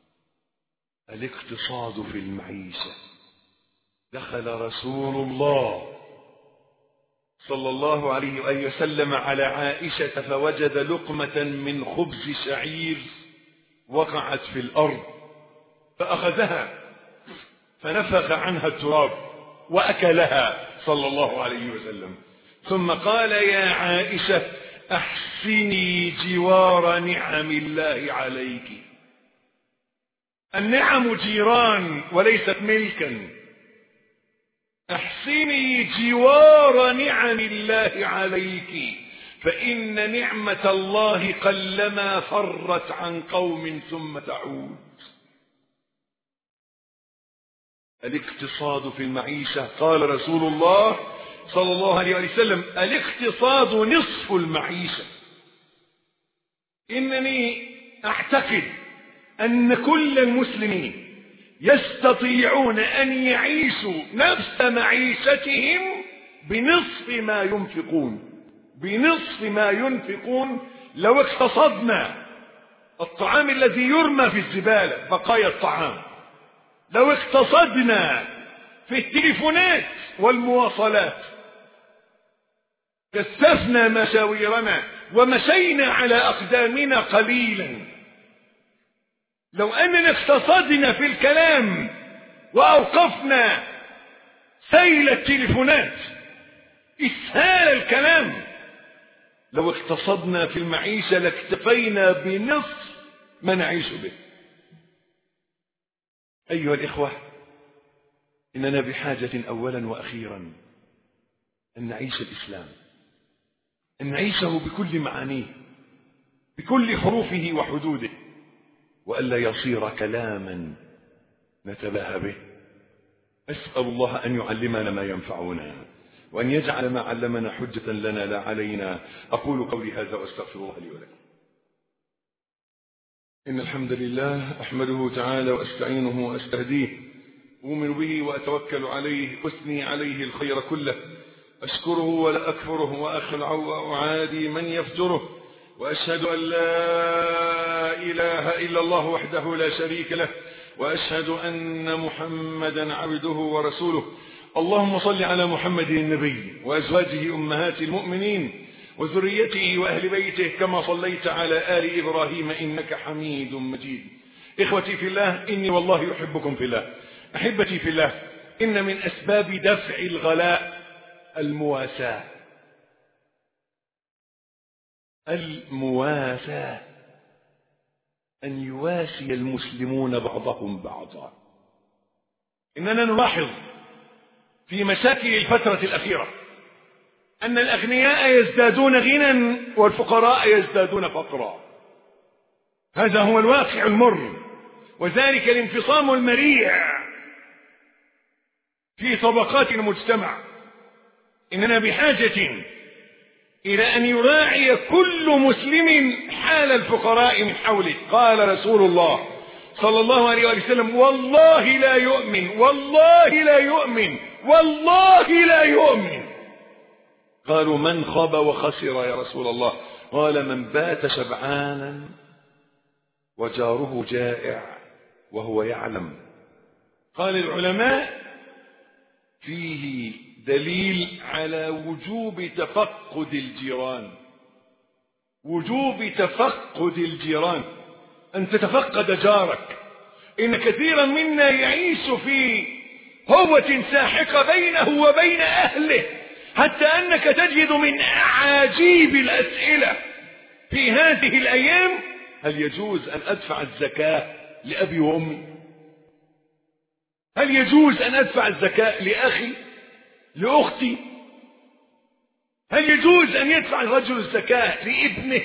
الاقتصاد في المعيشة. دخل رسول الله صلى الله عليه وآله وسلم على عائشة فوجد لقمة من خبز شعير وقعت في الأرض، فأخذها فنفخ عنها التراب وأكلها صلى الله عليه وسلم، ثم قال: يا عائشة أحسني جوار نعم الله عليك. النعم جيران وليست ملكا. أحسني جوار نعم الله عليك، فإن نعمة الله قلما فرت عن قوم ثم تعود. الاقتصاد في المعيشة. قال رسول الله صلى الله عليه وسلم: الاقتصاد نصف المعيشة. إنني أعتقد أن كل المسلمين يستطيعون أن يعيشوا نفس معيشتهم بنصف ما ينفقون، بنصف ما ينفقون. لو اقتصدنا الطعام الذي يرمى في الزبالة، بقايا الطعام، لو اقتصدنا في التليفونات والمواصلات، كثفنا مشاويرنا ومشينا على أقدامنا قليلا، لو أننا اقتصدنا في الكلام وأوقفنا سيل التليفونات، إسهال الكلام، لو اقتصدنا في المعيشة لاكتفينا بنصف ما نعيش به. أيها الإخوة، إننا بحاجة أولا وأخيرا أن نعيش الإسلام، أن نعيشه بكل معانيه، بكل حروفه وحدوده، وألا يصير كلاما نتباهى به. أسأل الله أن يعلمنا ما ينفعنا، وأن يجعل ما علمنا حجة لنا لا علينا. أقول قولي هذا وأستغفر الله لي ولكم. إن الحمد لله أحمده تعالى وأستعينه وأستهديه، أؤمن به وأتوكل عليه، أثني عليه الخير كله، أشكره ولا أكفره، وأخلع وأعادي من يفجره، وأشهد أن لا إله إلا الله وحده لا شريك له، وأشهد أن محمدا عبده ورسوله. اللهم صل على محمد النبي وأزواجه أمهات المؤمنين وذريته وأهل بيته كما صليت على آل إبراهيم إنك حميد مجيد. إخوتي في الله، إني والله أحبكم في الله. أحبتي في الله، إن من أسباب دفع الغلاء المواساة. المواساة أن يواسي المسلمون بعضهم بعضا. إننا نلاحظ في مشاكل الفترة الأخيرة أن الأغنياء يزدادون غنى والفقراء يزدادون فقرا. هذا هو الواقع المر، وذلك الانفصام المريع في طبقات المجتمع. إننا بحاجة إلى أن يراعي كل مسلم حال الفقراء من حوله. قال رسول الله صلى الله عليه وسلم: والله لا يؤمن، والله لا يؤمن، والله لا يؤمن. قالوا: من خاب وخسر يا رسول الله؟ قال: من بات شبعانا وجاره جائع وهو يعلم. قال العلماء: فيه دليل على وجوب تفقد الجيران، وجوب تفقد الجيران، أن تتفقد جارك. إن كثيرا منا يعيش في هوة ساحقة بينه وبين أهله، حتى أنك تجد من أعاجيب الأسئلة في هذه الأيام: هل يجوز أن أدفع الزكاة لأبي وأمي؟ هل يجوز أن أدفع الزكاة لأخي لأختي؟ هل يجوز أن يدفع الرجل الزكاة لابنه؟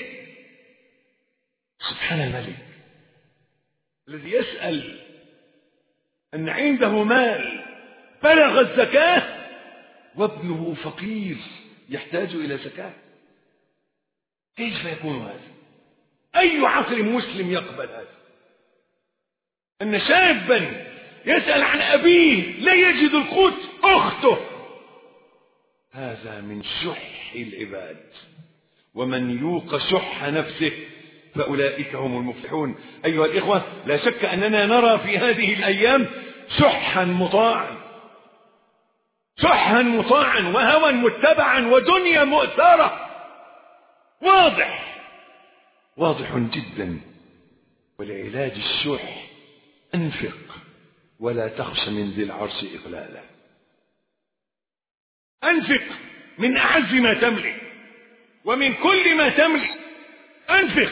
سبحان الملك الذي يسأل أن عنده مال بلغ الزكاة وابنه فقير يحتاج إلى زكاة. كيف يكون هذا؟ أي عقل مسلم يقبل هذا؟ أن شابا يسأل عن أبيه لا يجد القوت أخته. هذا من شح العباد، ومن يوق شح نفسه فأولئك هم المفلحون. أيها الإخوة، لا شك أننا نرى في هذه الأيام شحا مطاعا، شحا مطاعا وهوى متبعا ودنيا مؤثرة، واضح واضح جدا. ولعلاج الشح أنفق ولا تخش من ذي العرش إقلالا. أنفق من أعز ما تملك ومن كل ما تملك، أنفق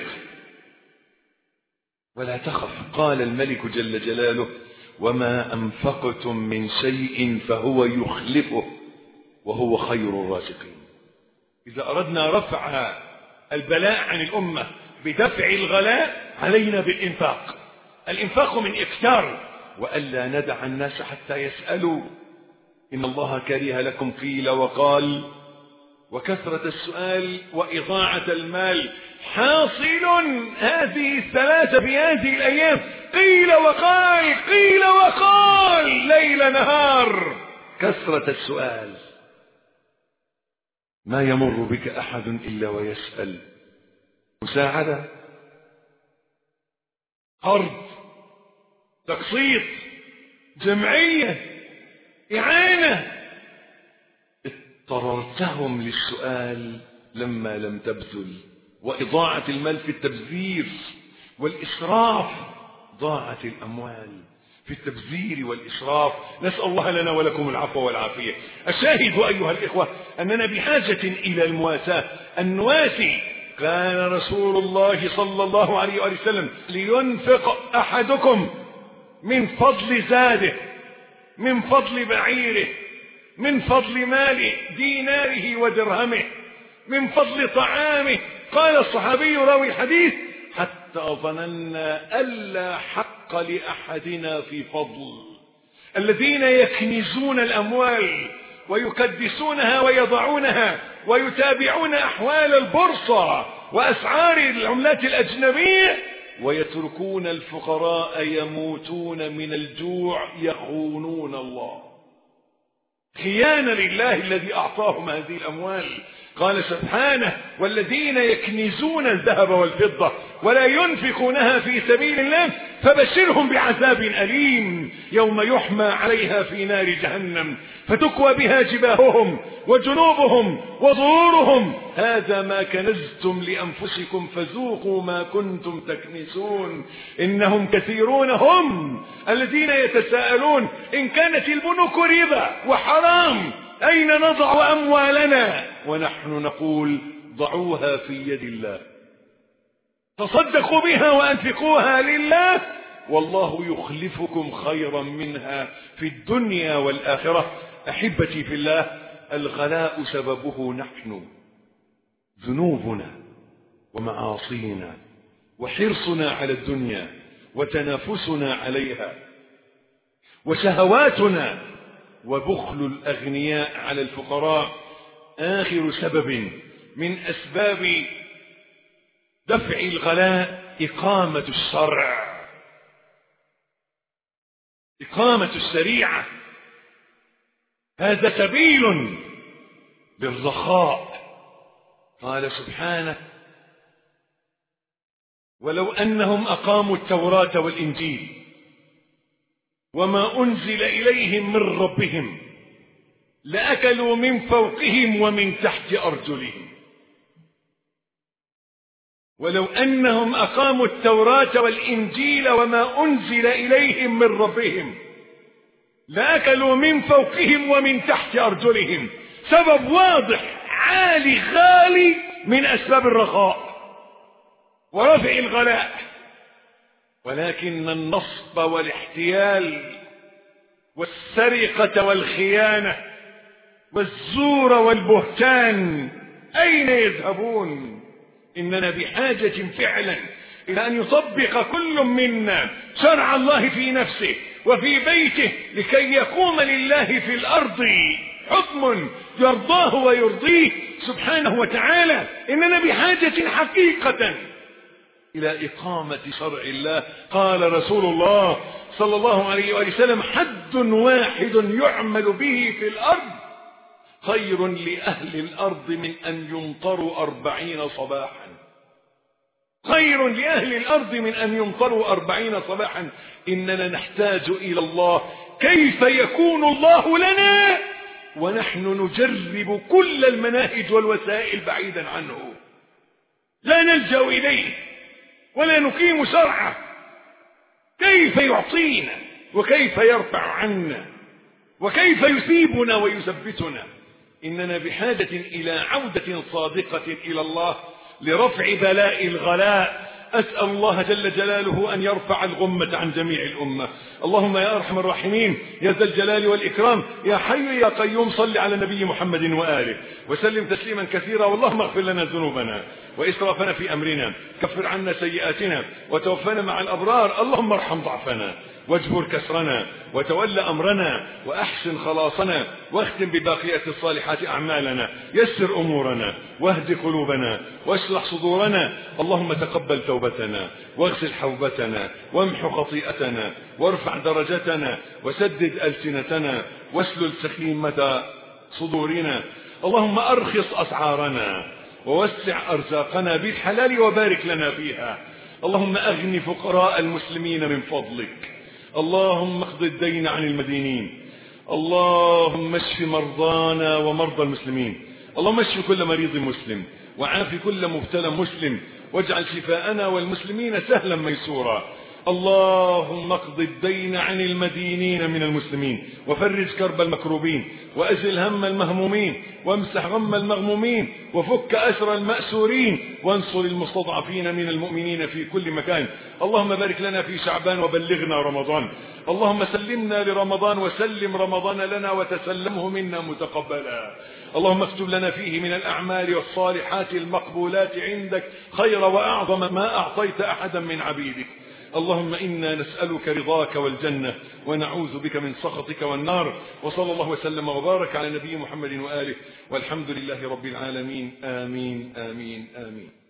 ولا تخف. قال الملك جل جلاله: وما أنفقتم من شيء فهو يخلفه وهو خير الرازقين. إذا أردنا رفع البلاء عن الأمة بدفع الغلاء علينا بالإنفاق. الإنفاق من إكثار، وألا ندع الناس حتى يسألوا. إن الله كره لكم قيل وقال وكثرة السؤال وإضاعة المال. حاصل هذه الثلاثة في هذه الأيام: قيل وقال، قيل وقال، ليل نهار، كثرة السؤال. ما يمر بك أحد إلا ويسأل. مساعدة، قرض، تقسيط، جمعية، إعانة. اضطررتهم للسؤال لما لم تبذل. وإضاعة المال في التبذير والإسراف، ضاعت الأموال في التبذير والإسراف. نسأل الله لنا ولكم العفو والعافية. الشاهد أيها الإخوة أننا بحاجة إلى المواساة، النواسي. كان رسول الله صلى الله عليه وسلم لينفق أحدكم من فضل زاده، من فضل بعيره، من فضل ماله، ديناره ودرهمه، من فضل طعامه. قال الصحابي راوي الحديث: حتى ظننا ألا حق لأحدنا في فضل. الذين يكنزون الأموال ويكدسونها ويضعونها ويتابعون أحوال البورصة وأسعار العملات الأجنبية، ويتركون الفقراء يموتون من الجوع، يخونون الله، خيانة لله الذي أعطاهم هذه الأموال. قال سبحانه: والذين يكنزون الذهب والفضة ولا ينفقونها في سبيل الله فبشرهم بعذاب أليم يوم يحمى عليها في نار جهنم فتكوى بها جباههم وجنوبهم وظهورهم هذا ما كنزتم لأنفسكم فذوقوا ما كنتم تكنزون. إنهم كثيرون هم الذين يتساءلون: إن كانت البنوك ربا وحرام أين نضع أموالنا؟ ونحن نقول: ضعوها في يد الله، تصدقوا بها وأنفقوها لله، والله يخلفكم خيرا منها في الدنيا والآخرة. أحبتي في الله، الغلاء سببه نحن، ذنوبنا ومعاصينا وحرصنا على الدنيا وتنافسنا عليها وشهواتنا وبخل الأغنياء على الفقراء. آخر سبب من أسباب دفع الغلاء إقامة الشرع، إقامة الشريعة. هذا سبيل للرخاء. قال سبحانه: ولو أنهم أقاموا التوراة والإنجيل وما أنزل إليهم من ربهم لأكلوا من فوقهم ومن تحت أرجلهم. ولو أنهم أقاموا التوراة والإنجيل وما أنزل إليهم من ربهم لأكلوا من فوقهم ومن تحت أرجلهم. سبب واضح عالي غالي من أسباب الرخاء ورفع الغلاء. ولكن النصب والاحتيال والسرقة والخيانة والزور والبهتان أين يذهبون؟ إننا بحاجة فعلا إلى أن يطبق كل منا شرع الله في نفسه وفي بيته لكي يقوم لله في الأرض حكم يرضاه ويرضيه سبحانه وتعالى. إننا بحاجة حقيقة إلى إقامة شرع الله. قال رسول الله صلى الله عليه وسلم: حد واحد يعمل به في الأرض خير لأهل الأرض من أن يمطروا أربعين صباحا. خير لأهل الأرض من أن يمطروا أربعين صباحا. إننا نحتاج إلى الله. كيف يكون الله لنا ونحن نجرب كل المناهج والوسائل بعيدا عنه؟ لا نلجأ إليه ولا نقيم شرعه. كيف يعطينا وكيف يرفع عنا وكيف يثيبنا ويثبتنا؟ إننا بحاجة إلى عودة صادقة إلى الله لرفع بلاء الغلاء. أسأل الله جل جلاله أن يرفع الغمة عن جميع الأمة. اللهم يا أرحم الراحمين يا ذا الجلال والإكرام يا حي يا قيوم صل على النبي محمد وآله وسلم تسليما كثيرا. واللهم اغفر لنا ذنوبنا وإسرافنا في أمرنا، كفر عنا سيئاتنا وتوفنا مع الأبرار. اللهم ارحم ضعفنا واجبر كسرنا وتول أمرنا وأحسن خلاصنا واختم بباقيات الصالحات أعمالنا. يسر أمورنا واهد قلوبنا واشرح صدورنا. اللهم تقبل توبتنا واغسل حوبتنا وامح خطيئتنا وارفع درجتنا وسدد ألسنتنا واسلل سخيمة صدورنا. اللهم أرخص أسعارنا ووسع أرزاقنا بالحلال وبارك لنا فيها. اللهم أغن فقراء المسلمين من فضلك. اللهم اقض الدين عن المدينين. اللهم اشف مرضانا ومرضى المسلمين. اللهم اشف كل مريض مسلم وعاف كل مبتلى مسلم واجعل شفاءنا والمسلمين سهلا ميسورا. اللهم اقض الدين عن المدينين من المسلمين وفرج كرب المكروبين وأزل هم المهمومين وامسح غم المغمومين وفك أسر المأسورين وانصر المستضعفين من المؤمنين في كل مكان. اللهم بارك لنا في شعبان وبلغنا رمضان. اللهم سلمنا لرمضان وسلم رمضان لنا وتسلمه منا متقبلا. اللهم اكتب لنا فيه من الأعمال والصالحات المقبولات عندك خير وأعظم ما أعطيت أحدا من عبيدك. اللهم إنا نسألك رضاك والجنة ونعوذ بك من سخطك والنار. وصلى الله وسلم وبارك على نبي محمد وآله والحمد لله رب العالمين. آمين آمين آمين.